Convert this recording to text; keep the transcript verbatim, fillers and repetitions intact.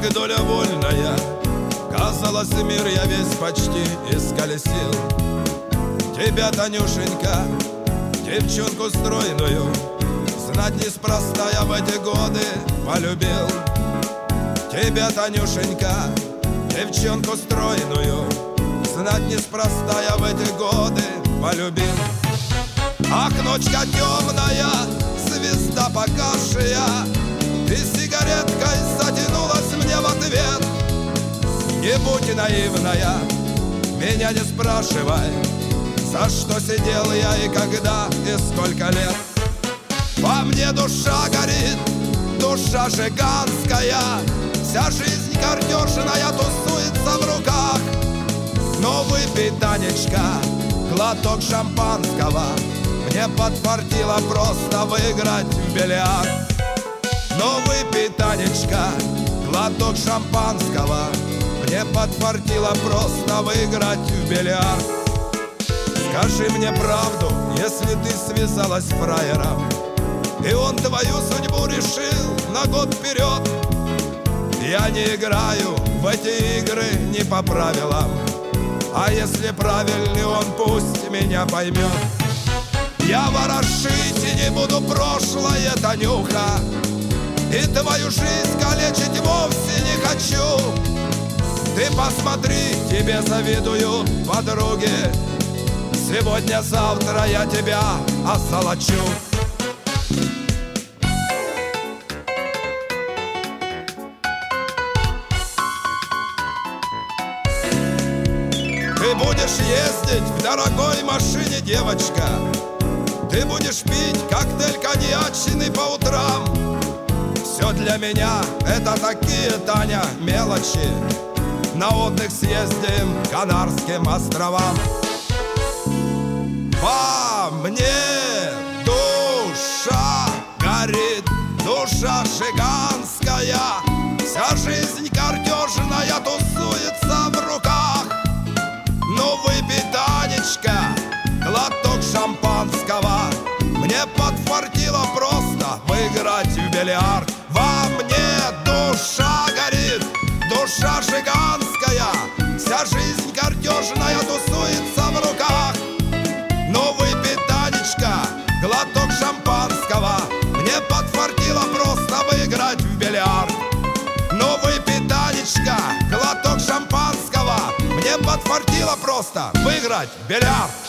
как доля вольная. Казалось, мир я весь почти исколесил. Тебя, Танюшенька, девчонку стройную, знать неспроста я в эти годы полюбил. Тебя, Танюшенька, девчонку стройную, знать неспроста я в эти годы полюбил. Ах, ночка темная, звезда погасшая, ты сигареткой затянулась мне в ответ. Не будь наивная, меня не спрашивай, за что сидел я и когда, и сколько лет. Во мне душа горит, душа жиганская, вся жизнь картежная тусуется в руках. Но выпей, Танечка, глоток шампанского, мне подфартило просто выиграть в бильярд. Но выпей, Танечка, глоток шампанского, мне подфартило просто выиграть в бильярд. Скажи мне правду, если ты связалась с фраером, и он твою судьбу решил на год вперед. Я не играю в эти игры не по правилам, а если правильный он, пусть меня поймет. Я ворошить и не буду прошлое, Танюха, и твою жизнь калечить вовсе не хочу. Ты посмотри, тебе завидую подруги, сегодня-завтра я тебя осолочу. Ты будешь ездить в дорогой машине, девочка, ты будешь пить коктейль коньячный по утрам. Все для меня это такие, Таня, мелочи. На отдых съездим к Канарским островам. Во мне душа горит, душа жиганская, вся жизнь картежная тусуется в руках. Ну выпей, Танечка, глоток шампанского, мне подфартило просто выиграть в бильярд. Во мне душа горит, душа жиганская, вся жизнь картежная тусуется в руках. Ну выпей, Танечка, глоток шампанского, мне подфартило просто выиграть в бильярд. Ну выпей, Танечка, глоток шампанского, мне подфартило просто выиграть в бильярд.